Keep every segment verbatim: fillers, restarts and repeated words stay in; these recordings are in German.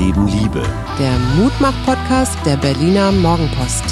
Leben Liebe. Der Mutmach-Podcast der Berliner Morgenpost.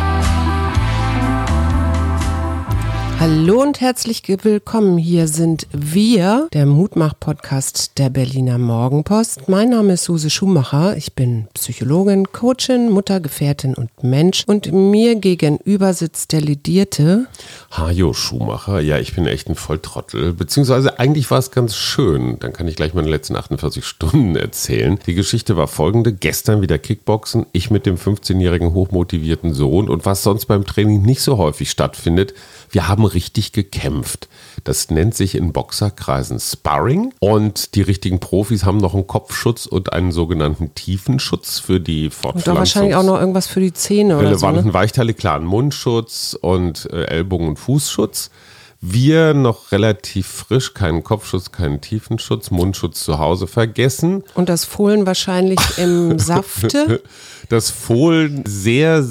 Hallo und herzlich willkommen. Hier sind wir, der Mutmach-Podcast der Berliner Morgenpost. Mein Name ist Suse Schumacher. Ich bin Psychologin, Coachin, Mutter, Gefährtin und Mensch. Und mir gegenüber sitzt der ledierte Hajo Schumacher. Ja, ich bin echt ein Volltrottel. Beziehungsweise eigentlich war es ganz schön. Dann kann ich gleich meine letzten achtundvierzig Stunden erzählen. Die Geschichte war folgende. Gestern wieder Kickboxen. Ich mit dem fünfzehnjährigen hochmotivierten Sohn. Und was sonst beim Training nicht so häufig stattfindet, wir haben richtig gekämpft. Das nennt sich in Boxerkreisen Sparring. Und die richtigen Profis haben noch einen Kopfschutz und einen sogenannten Tiefenschutz für die Fortpflanzung. Und wahrscheinlich auch noch irgendwas für die Zähne oder so. Relevanten Ne? Weichteile, klar, einen Mundschutz und äh, Ellbogen- und Fußschutz. Wir noch relativ frisch, keinen Kopfschutz, keinen Tiefenschutz, Mundschutz zu Hause vergessen. Und das Fohlen wahrscheinlich im Safte. Das Fohlen sehr,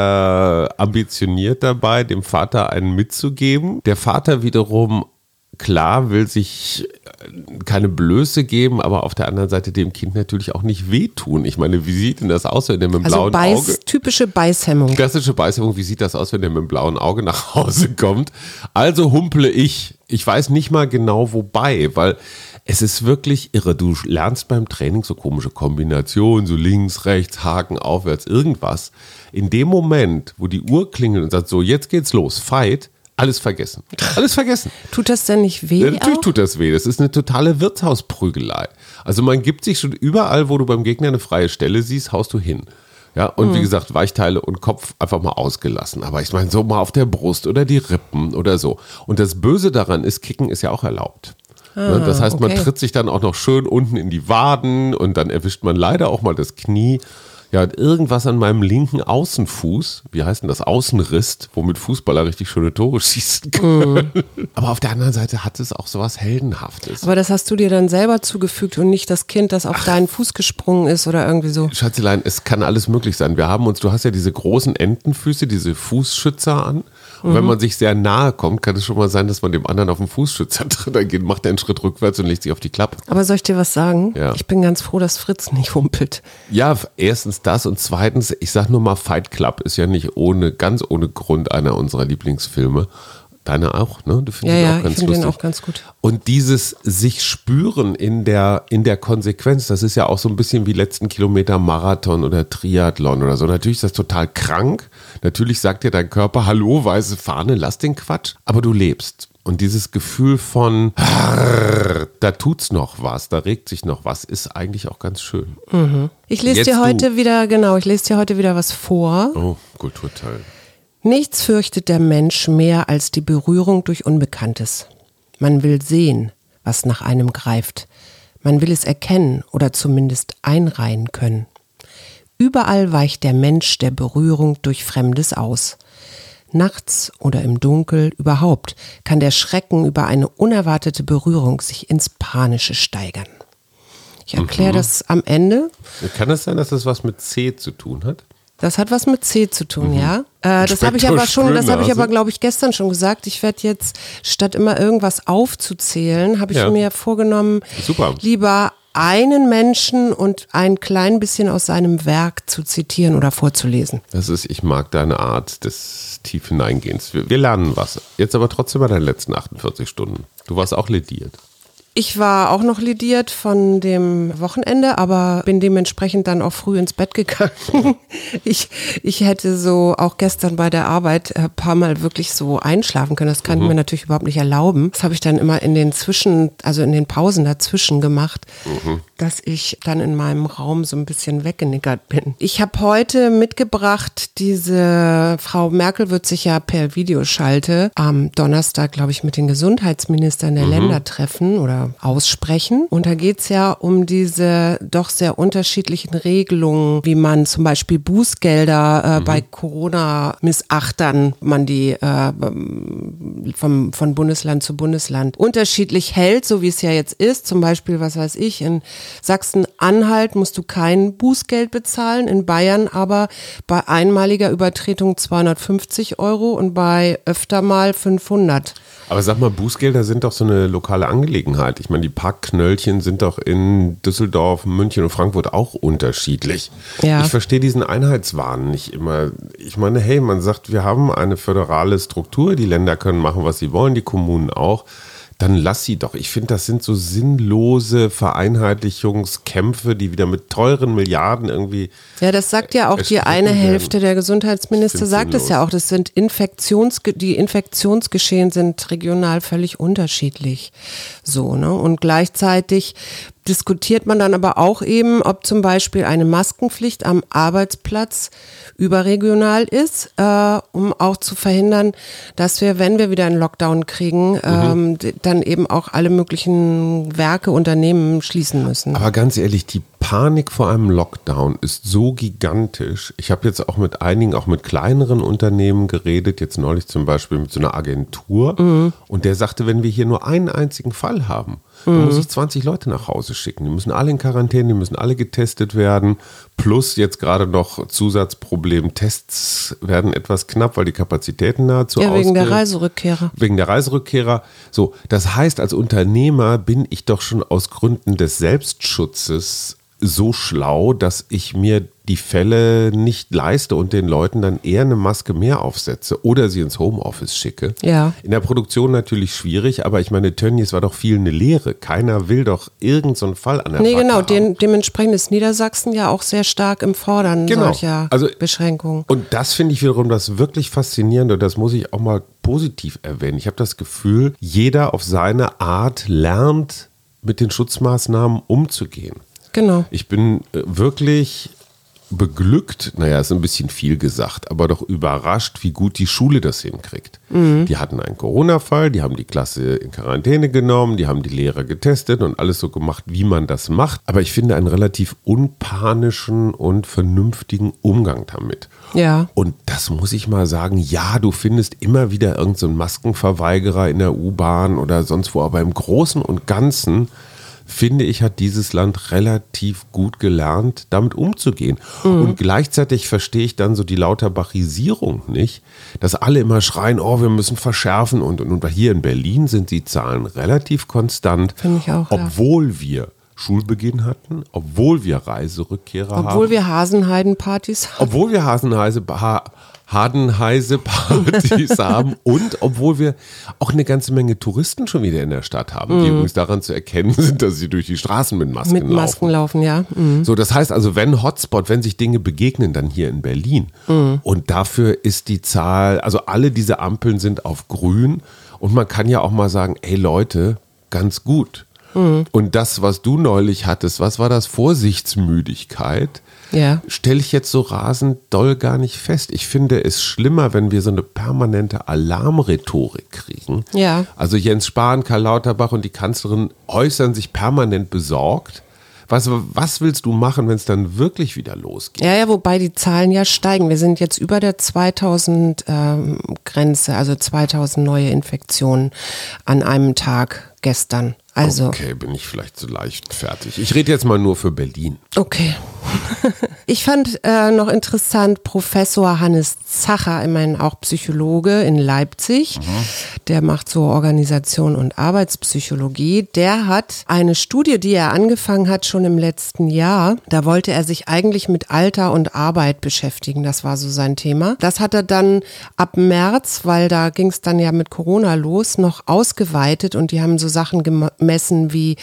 sehr ambitioniert dabei, dem Vater einen mitzugeben. Der Vater wiederum, klar, will sich keine Blöße geben, aber auf der anderen Seite dem Kind natürlich auch nicht wehtun. Ich meine, wie sieht denn das aus, wenn der mit dem Also blauen Beiß, Auge... typische Beißhemmung. Klassische Beißhemmung, wie sieht das aus, wenn der mit dem blauen Auge nach Hause kommt? Also humple ich. Ich weiß nicht mal genau wobei, weil es ist wirklich irre. Du lernst beim Training so komische Kombinationen, so links, rechts, Haken, aufwärts, irgendwas. In dem Moment, wo die Uhr klingelt und sagt, so jetzt geht's los, Fight, alles vergessen. Alles vergessen. Tut das denn nicht weh? Ja, natürlich auch? tut das weh. Das ist eine totale Wirtshausprügelei. Also man gibt sich schon überall, wo du beim Gegner eine freie Stelle siehst, haust du hin. Ja, und mhm. wie gesagt, Weichteile und Kopf einfach mal ausgelassen. Aber ich meine, so mal auf der Brust oder die Rippen oder so. Und das Böse daran ist, Kicken ist ja auch erlaubt. Ah, das heißt, man okay. tritt sich dann auch noch schön unten in die Waden und dann erwischt man leider auch mal das Knie. Ja, und irgendwas an meinem linken Außenfuß, wie heißt denn das, Außenriss, womit Fußballer richtig schöne Tore schießen können. Mm. Aber auf der anderen Seite hat es auch sowas Heldenhaftes. Aber das hast du dir dann selber zugefügt und nicht das Kind, das auf Ach. deinen Fuß gesprungen ist oder irgendwie so. Schatzelein, es kann alles möglich sein. Wir haben uns, du hast ja diese großen Entenfüße, diese Fußschützer an. Und mhm. wenn man sich sehr nahe kommt, kann es schon mal sein, dass man dem anderen auf den Fußschützer tritt. Dann geht, macht er einen Schritt rückwärts und legt sich auf die Klappe. Aber soll ich dir was sagen? Ja. Ich bin ganz froh, dass Fritz nicht humpelt. Ja, erstens das und zweitens, ich sag nur mal, Fight Club ist ja nicht ohne, ganz ohne Grund einer unserer Lieblingsfilme. Deine auch, ne? Du findest ja, ihn ja, auch ganz ich finde lustig. den auch ganz gut. Und dieses sich spüren in der, in der Konsequenz, das ist ja auch so ein bisschen wie letzten Kilometer Marathon oder Triathlon oder so. Natürlich ist das total krank. Natürlich sagt dir dein Körper, hallo, weiße Fahne, lass den Quatsch. Aber du lebst. Und dieses Gefühl von, da tut's noch was, da regt sich noch was, ist eigentlich auch ganz schön. Mhm. Ich lese Jetzt dir heute du. wieder, genau, ich lese dir heute wieder was vor. Oh, Kulturteil. Nichts fürchtet der Mensch mehr als die Berührung durch Unbekanntes. Man will sehen, was nach einem greift. Man will es erkennen oder zumindest einreihen können. Überall weicht der Mensch der Berührung durch Fremdes aus. Nachts oder im Dunkel überhaupt kann der Schrecken über eine unerwartete Berührung sich ins Panische steigern. Ich erkläre mhm. das am Ende. Kann es sein, dass das was mit C zu tun hat? Das hat was mit C zu tun, mhm. ja. Äh, das habe ich aber schon, das habe ich aber, glaube ich, gestern schon gesagt. Ich werde jetzt, statt immer irgendwas aufzuzählen, habe ich ja. mir vorgenommen, Super. lieber einen Menschen und ein klein bisschen aus seinem Werk zu zitieren oder vorzulesen. Das ist, ich mag deine Art des tief Hineingehens. Wir, wir lernen was. Jetzt aber trotzdem bei deinen letzten achtundvierzig Stunden. Du warst auch lediert. Ich war auch noch lediert von dem Wochenende, aber bin dementsprechend dann auch früh ins Bett gegangen. Ich, ich hätte so auch gestern bei der Arbeit ein paar Mal wirklich so einschlafen können. Das kann mhm. ich mir natürlich überhaupt nicht erlauben. Das habe ich dann immer in den Zwischen, also in den Pausen dazwischen gemacht, mhm. dass ich dann in meinem Raum so ein bisschen weggenickert bin. Ich habe heute mitgebracht, diese Frau Merkel wird sich ja per Videoschalte am Donnerstag, glaube ich, mit den Gesundheitsministern der mhm. Länder treffen oder aussprechen. Und da geht es ja um diese doch sehr unterschiedlichen Regelungen, wie man zum Beispiel Bußgelder äh, mhm. bei Corona-Missachtern, man die äh, vom, von Bundesland zu Bundesland unterschiedlich hält, so wie es ja jetzt ist. Zum Beispiel, was weiß ich, in Sachsen-Anhalt musst du kein Bußgeld bezahlen, in Bayern aber bei einmaliger Übertretung zweihundertfünfzig Euro und bei öfter mal fünfhundert. Aber sag mal, Bußgelder sind doch so eine lokale Angelegenheit. Ich meine, die Parkknöllchen sind doch in Düsseldorf, München und Frankfurt auch unterschiedlich. Ja. Ich verstehe diesen Einheitswahn nicht immer. Ich meine, hey, man sagt, wir haben eine föderale Struktur, die Länder können machen, was sie wollen, die Kommunen auch. Dann lass sie doch. Ich finde, das sind so sinnlose Vereinheitlichungskämpfe, die wieder mit teuren Milliarden irgendwie. Ja, das sagt ja auch die eine Hälfte. Der Gesundheitsminister sagt es ja auch. Das sind Infektions, die Infektionsgeschehen sind regional völlig unterschiedlich. So, ne? Und gleichzeitig diskutiert man dann aber auch eben, ob zum Beispiel eine Maskenpflicht am Arbeitsplatz überregional ist, äh, um auch zu verhindern, dass wir, wenn wir wieder einen Lockdown kriegen, ähm, mhm. dann eben auch alle möglichen Werke, Unternehmen schließen müssen. Aber ganz ehrlich, die Panik vor einem Lockdown ist so gigantisch. Ich habe jetzt auch mit einigen, auch mit kleineren Unternehmen geredet, jetzt neulich zum Beispiel mit so einer Agentur. Mhm. Und der sagte, wenn wir hier nur einen einzigen Fall haben, mhm. dann muss ich zwanzig Leute nach Hause schicken. Die müssen alle in Quarantäne, die müssen alle getestet werden. Plus jetzt gerade noch Zusatzproblem, Tests werden etwas knapp, weil die Kapazitäten nahezu Ja, wegen ausge- der Reiserückkehrer. Wegen der Reiserückkehrer. So, das heißt, als Unternehmer bin ich doch schon aus Gründen des Selbstschutzes so schlau, dass ich mir die Fälle nicht leiste und den Leuten dann eher eine Maske mehr aufsetze oder sie ins Homeoffice schicke. Ja. In der Produktion natürlich schwierig, aber ich meine, Tönnies war doch viel eine Lehre. Keiner will doch irgend so einen Fall an der Nee, Backe genau. haben. Den, dementsprechend ist Niedersachsen ja auch sehr stark im Fordern Genau. solcher Also, Beschränkungen. Und das finde ich wiederum das wirklich Faszinierende und das muss ich auch mal positiv erwähnen. Ich habe das Gefühl, jeder auf seine Art lernt, mit den Schutzmaßnahmen umzugehen. Genau. Ich bin äh, wirklich beglückt, naja, ist ein bisschen viel gesagt, aber doch überrascht, wie gut die Schule das hinkriegt. Mhm. Die hatten einen Corona-Fall, die haben die Klasse in Quarantäne genommen, die haben die Lehrer getestet und alles so gemacht, wie man das macht. Aber ich finde einen relativ unpanischen und vernünftigen Umgang damit. Ja. Und das muss ich mal sagen, ja, du findest immer wieder irgendeinen so einen Maskenverweigerer in der U-Bahn oder sonst wo, aber im Großen und Ganzen finde ich, hat dieses Land relativ gut gelernt, damit umzugehen. Mhm. Und gleichzeitig verstehe ich dann so die Lauterbachisierung nicht, dass alle immer schreien, oh, wir müssen verschärfen. Und, und, und hier in Berlin sind die Zahlen relativ konstant, finde ich auch, obwohl ja. wir Schulbeginn hatten, obwohl wir Reiserückkehrer obwohl haben. Obwohl wir Hasenheidenpartys haben. Obwohl wir Hasenheise ha, Hadenheise-Partys haben und obwohl wir auch eine ganze Menge Touristen schon wieder in der Stadt haben, die mhm. übrigens daran zu erkennen sind, dass sie durch die Straßen mit Masken laufen. Mit Masken laufen, ja. Mhm. So, das heißt also, wenn Hotspot, wenn sich Dinge begegnen, dann hier in Berlin. Mhm. Und dafür ist die Zahl, also alle diese Ampeln sind auf grün und man kann ja auch mal sagen, ey Leute, ganz gut. Mhm. Und das, was du neulich hattest, was war das? Vorsichtsmüdigkeit? Ja. Stelle ich jetzt so rasend doll gar nicht fest. Ich finde es schlimmer, wenn wir so eine permanente Alarmrhetorik kriegen. Ja. Also Jens Spahn, Karl Lauterbach und die Kanzlerin äußern sich permanent besorgt. Was, was willst du machen, wenn es dann wirklich wieder losgeht? Ja, ja, wobei die Zahlen ja steigen. Wir sind jetzt über der zweitausend ähm, Grenze, also zweitausend neue Infektionen an einem Tag gestern. Also. Okay, bin ich vielleicht so leicht fertig. Ich rede jetzt mal nur für Berlin. Okay. Ich fand äh, noch interessant, Professor Hannes Zacher, immerhin auch Psychologe in Leipzig, mhm. der macht so Organisation und Arbeitspsychologie, der hat eine Studie, die er angefangen hat schon im letzten Jahr, da wollte er sich eigentlich mit Alter und Arbeit beschäftigen, das war so sein Thema. Das hat er dann ab März, weil da ging es dann ja mit Corona los, noch ausgeweitet und die haben so Sachen gemessen wie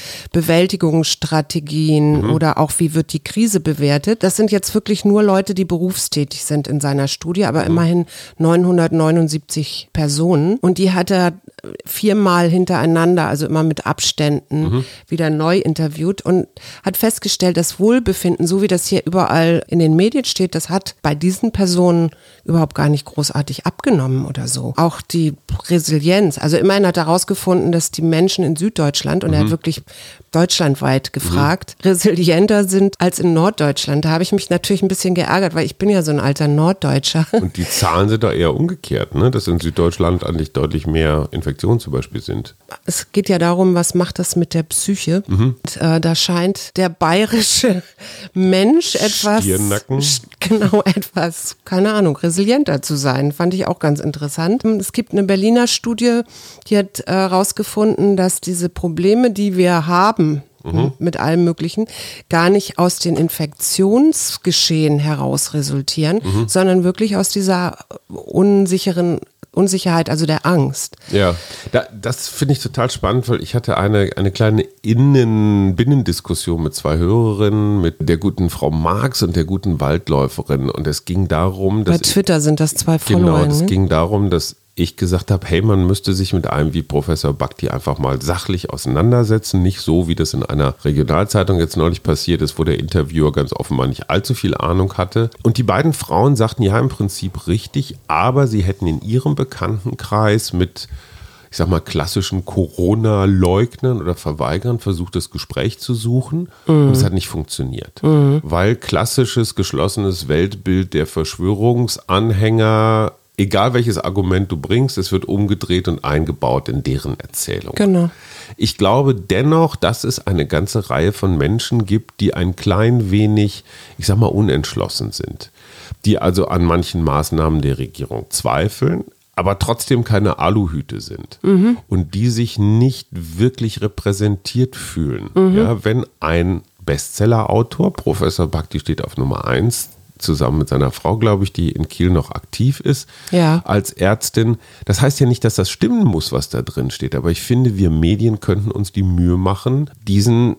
Bewältigungsstrategien mhm. oder auch wie wird die Krise bewertet. Das sind jetzt wirklich nur Leute, die berufstätig sind in seiner Studie, aber immerhin neunhundertneunundsiebzig Personen. Und die hat er viermal hintereinander, also immer mit Abständen, mhm. wieder neu interviewt und hat festgestellt, das Wohlbefinden, so wie das hier überall in den Medien steht, das hat bei diesen Personen überhaupt gar nicht großartig abgenommen oder so. Auch die Resilienz, also immerhin hat er herausgefunden, dass die Menschen in Süddeutschland, und mhm. er hat wirklich deutschlandweit gefragt, mhm. resilienter sind als in Norddeutschland. Da habe ich mich natürlich ein bisschen geärgert, weil ich bin ja so ein alter Norddeutscher. Und die Zahlen sind da eher umgekehrt, ne? Dass in Süddeutschland eigentlich deutlich mehr Infektionen Infektionen zum Beispiel sind. Es geht ja darum, was macht das mit der Psyche? Mhm. Und, äh, da scheint der bayerische Mensch etwas, Stirnnacken. genau, etwas, keine Ahnung, resilienter zu sein. Fand ich auch ganz interessant. Es gibt eine Berliner Studie, die hat herausgefunden, äh, dass diese Probleme, die wir haben, Mhm. mit allem Möglichen, gar nicht aus den Infektionsgeschehen heraus resultieren, mhm. sondern wirklich aus dieser unsicheren Unsicherheit, also der Angst. Ja, da, das finde ich total spannend, weil ich hatte eine, eine kleine Innen-, Binnendiskussion mit zwei Hörerinnen, mit der guten Frau Marx und der guten Waldläuferin, und es ging darum, dass... Bei Twitter ich, sind das zwei Follower. Genau, es ne? ging darum, dass ich gesagt habe, hey, man müsste sich mit einem wie Professor Bhakdi einfach mal sachlich auseinandersetzen, nicht so, wie das in einer Regionalzeitung jetzt neulich passiert ist, wo der Interviewer ganz offenbar nicht allzu viel Ahnung hatte. Und die beiden Frauen sagten, ja, im Prinzip richtig, aber sie hätten in ihrem Bekanntenkreis mit, ich sag mal, klassischen Corona-Leugnern oder Verweigern versucht, das Gespräch zu suchen. Mhm. Und es hat nicht funktioniert. Mhm. Weil klassisches, geschlossenes Weltbild der Verschwörungsanhänger, egal welches Argument du bringst, es wird umgedreht und eingebaut in deren Erzählung. Genau. Ich glaube dennoch, dass es eine ganze Reihe von Menschen gibt, die ein klein wenig, ich sag mal, unentschlossen sind. Die also an manchen Maßnahmen der Regierung zweifeln, aber trotzdem keine Aluhüte sind. Mhm. Und die sich nicht wirklich repräsentiert fühlen. Mhm. Ja, wenn ein Bestseller-Autor, Professor Bhakdi steht auf Nummer eins, zusammen mit seiner Frau, glaube ich, die in Kiel noch aktiv ist, ja, als Ärztin. Das heißt ja nicht, dass das stimmen muss, was da drin steht, aber ich finde, wir Medien könnten uns die Mühe machen, diesen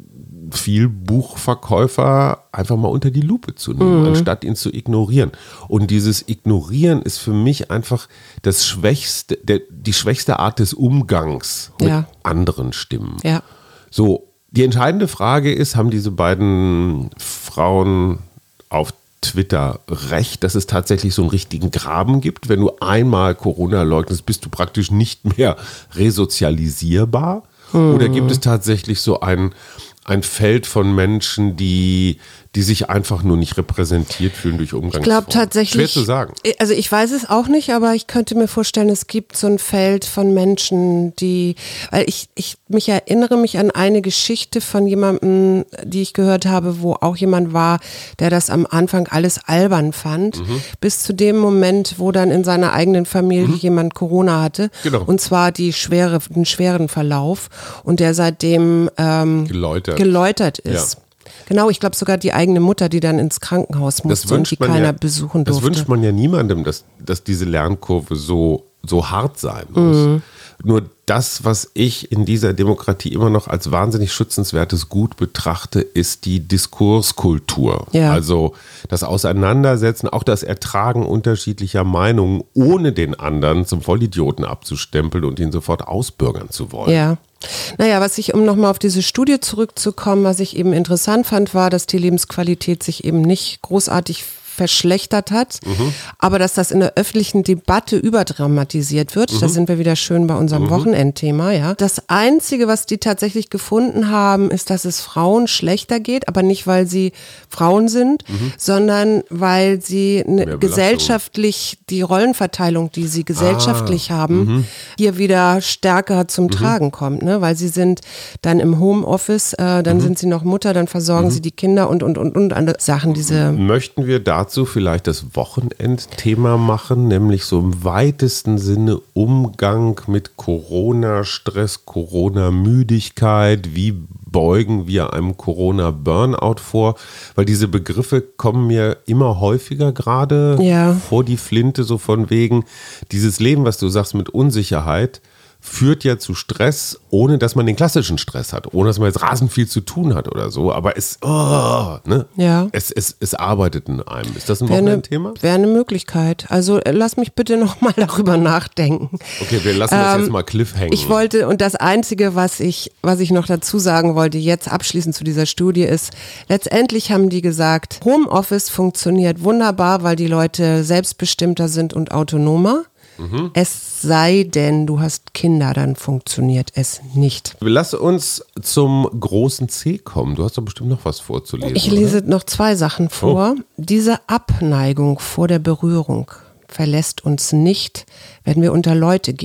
Vielbuchverkäufer einfach mal unter die Lupe zu nehmen, mhm. anstatt ihn zu ignorieren. Und dieses Ignorieren ist für mich einfach das schwächste, der, die schwächste Art des Umgangs mit ja. anderen Stimmen. Ja. So, die entscheidende Frage ist, haben diese beiden Frauen auf Twitter recht, dass es tatsächlich so einen richtigen Graben gibt? Wenn du einmal Corona leugnest, bist du praktisch nicht mehr resozialisierbar? Mhm. Oder gibt es tatsächlich so ein, ein Feld von Menschen, die, die sich einfach nur nicht repräsentiert fühlen durch Umgangsformen? Ich glaube tatsächlich. Schwer zu sagen. Also ich weiß es auch nicht, aber ich könnte mir vorstellen, es gibt so ein Feld von Menschen, die, weil ich, ich mich erinnere mich an eine Geschichte von jemandem, die ich gehört habe, wo auch jemand war, der das am Anfang alles albern fand, mhm. bis zu dem Moment, wo dann in seiner eigenen Familie mhm. jemand Corona hatte. Genau. Und zwar die schwere, den schweren Verlauf und der seitdem ähm, geläutert. geläutert ist. Ja. Genau, ich glaube sogar die eigene Mutter, die dann ins Krankenhaus musste und die keiner ja, besuchen durfte. Das wünscht man ja niemandem, dass, dass diese Lernkurve so, so hart sein muss. Mhm. Nur das, was ich in dieser Demokratie immer noch als wahnsinnig schützenswertes Gut betrachte, ist die Diskurskultur. Ja. Also das Auseinandersetzen, auch das Ertragen unterschiedlicher Meinungen, ohne den anderen zum Vollidioten abzustempeln und ihn sofort ausbürgern zu wollen. Ja. Naja, was ich, um nochmal auf diese Studie zurückzukommen, was ich eben interessant fand, war, dass die Lebensqualität sich eben nicht großartig verschlechtert hat, mhm. aber dass das in der öffentlichen Debatte überdramatisiert wird. Mhm. Da sind wir wieder schön bei unserem mhm. Wochenendthema. Ja. Das Einzige, was die tatsächlich gefunden haben, ist, dass es Frauen schlechter geht, aber nicht, weil sie Frauen sind, mhm. sondern weil sie ne, gesellschaftlich die Rollenverteilung, die sie gesellschaftlich ah. haben, mhm. hier wieder stärker zum mhm. Tragen kommt. Ne? Weil sie sind dann im Homeoffice, äh, dann mhm. sind sie noch Mutter, dann versorgen mhm. sie die Kinder und, und, und, und andere Sachen. Diese Möchten wir da dazu vielleicht das Wochenendthema machen, nämlich so im weitesten Sinne Umgang mit Corona-Stress, Corona-Müdigkeit, wie beugen wir einem Corona-Burnout vor, weil diese Begriffe kommen mir immer häufiger gerade ja. vor die Flinte, so von wegen dieses Leben, was du sagst mit Unsicherheit, führt ja zu Stress, ohne dass man den klassischen Stress hat, ohne dass man jetzt rasend viel zu tun hat oder so, aber es, oh, ne? ja. es, es, es arbeitet in einem. Ist das ein Wochenendthema? Wäre eine Möglichkeit. Also lass mich bitte nochmal darüber nachdenken. Okay, wir lassen das ähm, jetzt mal cliffhängen. Ich wollte, und das Einzige, was ich, was ich noch dazu sagen wollte, jetzt abschließend zu dieser Studie ist, letztendlich haben die gesagt, Homeoffice funktioniert wunderbar, weil die Leute selbstbestimmter sind und autonomer. Mhm. Es sei denn, du hast Kinder, dann funktioniert es nicht. Lass uns zum großen C kommen. Du hast doch bestimmt noch was vorzulesen. Ich lese oder? noch zwei Sachen vor. Oh. Diese Abneigung vor der Berührung verlässt uns nicht, wenn wir unter Leute gehen.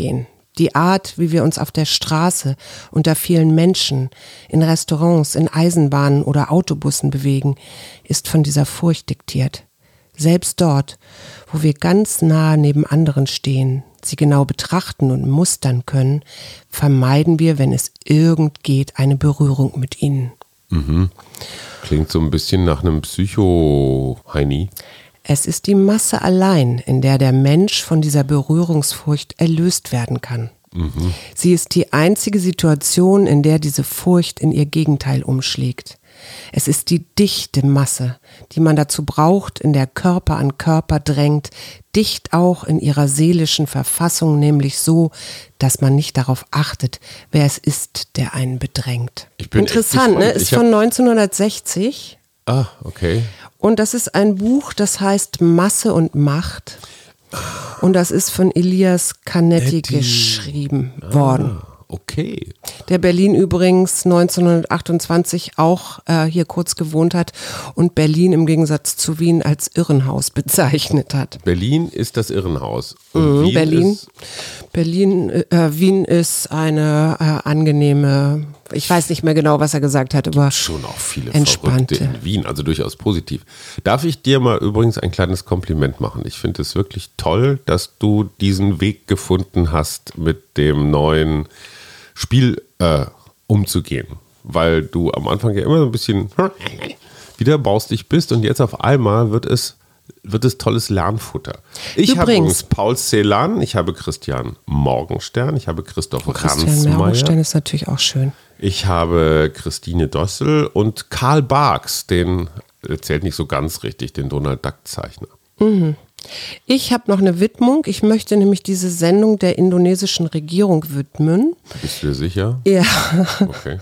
Die Art, wie wir uns auf der Straße, unter vielen Menschen, in Restaurants, in Eisenbahnen oder Autobussen bewegen, ist von dieser Furcht diktiert. Selbst dort, wo wir ganz nah neben anderen stehen, sie genau betrachten und mustern können, vermeiden wir, wenn es irgend geht, eine Berührung mit ihnen. Mhm. Klingt so ein bisschen nach einem Psycho-Heini. Es ist die Masse allein, in der der Mensch von dieser Berührungsfurcht erlöst werden kann. Mhm. Sie ist die einzige Situation, in der diese Furcht in ihr Gegenteil umschlägt. Es ist die dichte Masse, die man dazu braucht, in der Körper an Körper drängt, dicht auch in ihrer seelischen Verfassung, nämlich so, dass man nicht darauf achtet, wer es ist, der einen bedrängt. Ich bin Interessant, ne? Ist von neunzehnhundertsechzig. Ah, okay. Und das ist ein Buch, das heißt Masse und Macht. Und das ist von Elias Canetti Eddie. geschrieben worden. Ah, okay. Der Berlin übrigens neunzehnhundertachtundzwanzig auch äh, hier kurz gewohnt hat und Berlin im Gegensatz zu Wien als Irrenhaus bezeichnet hat. Berlin ist das Irrenhaus. Und Mhm, Wien Berlin, ist Berlin, äh, Wien ist eine äh, angenehme, ich weiß nicht mehr genau, was er gesagt hat, aber schon auch viele entspannte. Verrückte in Wien, also durchaus positiv. Darf ich dir mal übrigens ein kleines Kompliment machen? Ich finde es wirklich toll, dass du diesen Weg gefunden hast, mit dem neuen Spiel äh, umzugehen, weil du am Anfang ja immer so ein bisschen wieder baustig bist und jetzt auf einmal wird es wird es tolles Lernfutter. Ich habe übrigens Paul Celan, ich habe Christian Morgenstern, ich habe Christoph Christian Ransmayr. Morgenstern ist natürlich auch schön. Ich habe Christine Dossel und Karl Barks, den, der zählt nicht so ganz richtig, den Donald Duck-Zeichner. Mhm. Ich habe noch eine Widmung. Ich möchte nämlich diese Sendung der indonesischen Regierung widmen. Bist du dir sicher? Ja. Okay.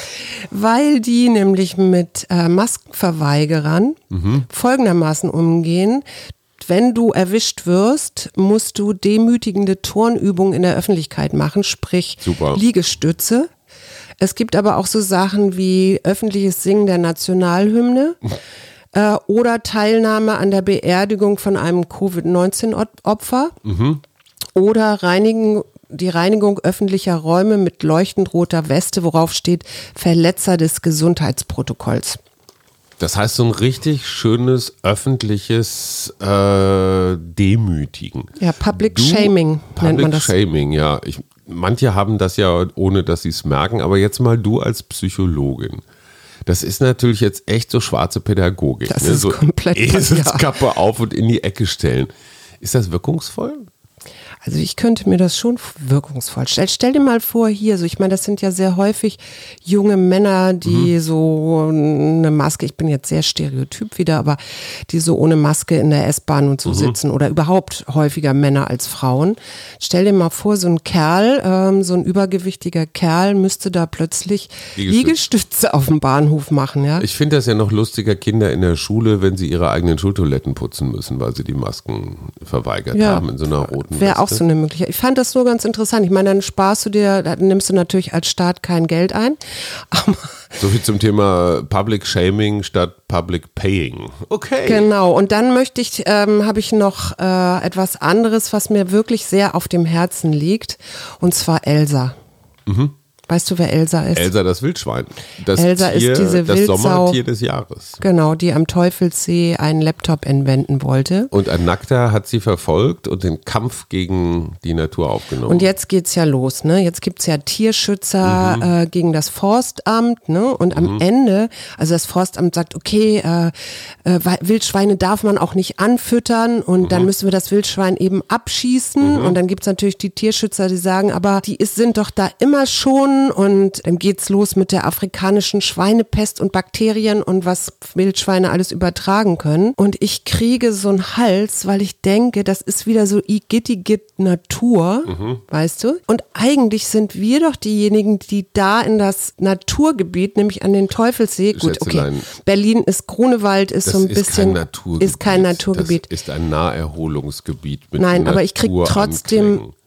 Weil die nämlich mit äh, Maskenverweigerern mhm. folgendermaßen umgehen. Wenn du erwischt wirst, musst du demütigende Turnübungen in der Öffentlichkeit machen, sprich Super. Liegestütze. Es gibt aber auch so Sachen wie öffentliches Singen der Nationalhymne äh, oder Teilnahme an der Beerdigung von einem Covid neunzehn Opfer mhm. oder Reinigen die Reinigung öffentlicher Räume mit leuchtend roter Weste, worauf steht Verletzer des Gesundheitsprotokolls. Das heißt so ein richtig schönes öffentliches äh, Demütigen. Ja, Public du, Shaming Public nennt man das. Public Shaming, ja. Ich, manche haben das ja, ohne dass sie es merken, aber jetzt mal du als Psychologin. Das ist natürlich jetzt echt so schwarze Pädagogik. Das ne? ist so komplett Eselskappe auf und in die Ecke stellen. Ist das wirkungsvoll? Also ich könnte mir das schon wirkungsvoll stellen. Stell dir mal vor hier, so ich meine, das sind ja sehr häufig junge Männer, die mhm. so eine Maske, ich bin jetzt sehr stereotyp wieder, aber die so ohne Maske in der S-Bahn und so mhm. sitzen oder überhaupt häufiger Männer als Frauen. Stell dir mal vor, so ein Kerl, ähm, so ein übergewichtiger Kerl müsste da plötzlich Liegestütze, Liegestütze auf dem Bahnhof machen. Ja? Ich finde das ja noch lustiger, Kinder in der Schule, wenn sie ihre eigenen Schultoiletten putzen müssen, weil sie die Masken verweigert ja. haben in so einer roten Wäre auch so eine Möglichkeit. Ich fand das nur ganz interessant. Ich meine, dann sparst du dir, dann nimmst du natürlich als Staat kein Geld ein. Aber so viel zum Thema Public Shaming statt Public Paying. Okay. Genau. Und dann möchte ich, ähm, habe ich noch äh, etwas anderes, was mir wirklich sehr auf dem Herzen liegt. Und zwar Elsa. Mhm. Weißt du, wer Elsa ist? Elsa, das Wildschwein. Das Elsa Tier, ist diese das Wildsau, Sommertier des Jahres. Genau, die am Teufelsee einen Laptop entwenden wollte. Und ein Nackter hat sie verfolgt und den Kampf gegen die Natur aufgenommen. Und jetzt geht's ja los, ne? Jetzt gibt's ja Tierschützer mhm. äh, gegen das Forstamt, ne? Und am mhm. Ende, also das Forstamt sagt, okay, äh, äh, Wildschweine darf man auch nicht anfüttern und mhm. dann müssen wir das Wildschwein eben abschießen. Mhm. Und dann gibt's natürlich die Tierschützer, die sagen, aber die ist, sind doch da immer schon. Und dann geht's los mit der afrikanischen Schweinepest und Bakterien und was Wildschweine alles übertragen können. Und ich kriege so einen Hals, weil ich denke, das ist wieder so Igitt-Igitt Natur, mhm. weißt du? Und eigentlich sind wir doch diejenigen, die da in das Naturgebiet, nämlich an den Teufelsee, gut, okay, Berlin ist Grunewald, ist das so ein ist bisschen, kein ist kein Naturgebiet. Das ist ein Naherholungsgebiet mit Nein, aber ich kriege trotzdem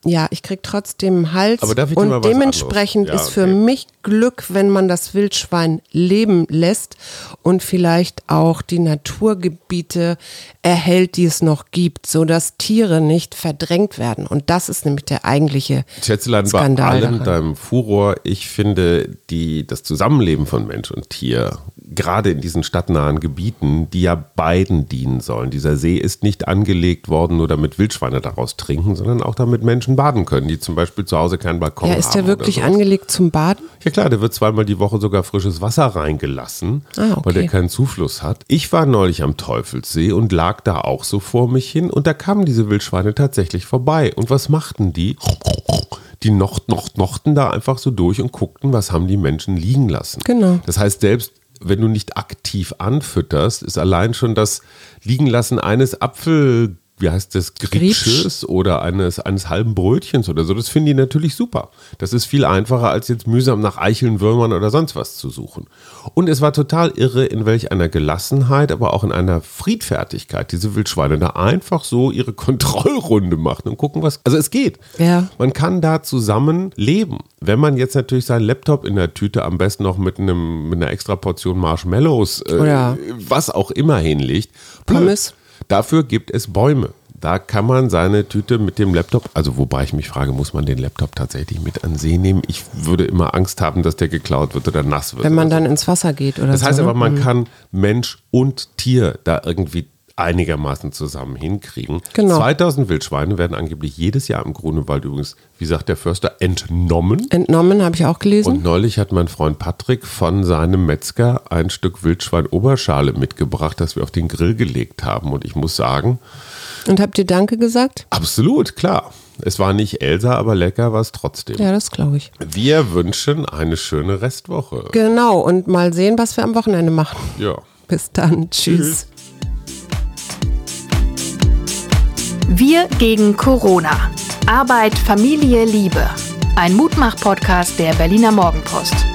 Ja, ich krieg trotzdem Hals Aber darf ich dir und mal was dementsprechend anderes? Ja, ist für okay. mich Glück, wenn man das Wildschwein leben lässt und vielleicht auch die Naturgebiete erhält, die es noch gibt, sodass Tiere nicht verdrängt werden. Und das ist nämlich der eigentliche Schätzelein, bei Skandal allem daran. deinem Furor, ich finde die, das Zusammenleben von Mensch und Tier, gerade in diesen stadtnahen Gebieten, die ja beiden dienen sollen. Dieser See ist nicht angelegt worden, nur damit Wildschweine daraus trinken, sondern auch damit Menschen baden können, die zum Beispiel zu Hause keinen Balkon haben. Ja, ist der wirklich oder sowas. angelegt zum Baden? Ja klar, der wird zweimal die Woche sogar frisches Wasser reingelassen, Ah, okay. weil der keinen Zufluss hat. Ich war neulich am Teufelssee und lag da auch so vor mich hin und da kamen diese Wildschweine tatsächlich vorbei. Und was machten die? Die nocht, nocht, nochten da einfach so durch und guckten, was haben die Menschen liegen lassen. Genau. Das heißt, selbst wenn du nicht aktiv anfütterst, ist allein schon das Liegenlassen eines Apfel, wie heißt das, Griebsches oder eines, eines halben Brötchens oder so, das finden die natürlich super. Das ist viel einfacher, als jetzt mühsam nach Eicheln, Würmern oder sonst was zu suchen. Und es war total irre, in welch einer Gelassenheit, aber auch in einer Friedfertigkeit diese Wildschweine da einfach so ihre Kontrollrunde machen und gucken, was, also es geht. Ja. Man kann da zusammen leben. Wenn man jetzt natürlich seinen Laptop in der Tüte am besten noch mit, einem, mit einer extra Portion Marshmallows, äh, Oder was auch immer hinlegt. Pommes. Dafür gibt es Bäume. Da kann man seine Tüte mit dem Laptop, also wobei ich mich frage, muss man den Laptop tatsächlich mit an See nehmen? Ich würde immer Angst haben, dass der geklaut wird oder nass wird. Wenn man oder so. dann ins Wasser geht oder Das heißt so. aber, man ne? kann Mensch und Tier da irgendwie einigermaßen zusammen hinkriegen. Genau. zweitausend Wildschweine werden angeblich jedes Jahr im Grunewald übrigens, wie sagt der Förster, entnommen. Entnommen, habe ich auch gelesen. Und neulich hat mein Freund Patrick von seinem Metzger ein Stück Wildschwein-Oberschale mitgebracht, das wir auf den Grill gelegt haben. Und ich muss sagen, Und habt ihr Danke gesagt? absolut, klar. Es war nicht Elsa, aber lecker war es trotzdem. Ja, das glaube ich. Wir wünschen eine schöne Restwoche. Genau, und mal sehen, was wir am Wochenende machen. Ja. Bis dann. Tschüss. Wir gegen Corona. Arbeit, Familie, Liebe. Ein Mutmach-Podcast der Berliner Morgenpost.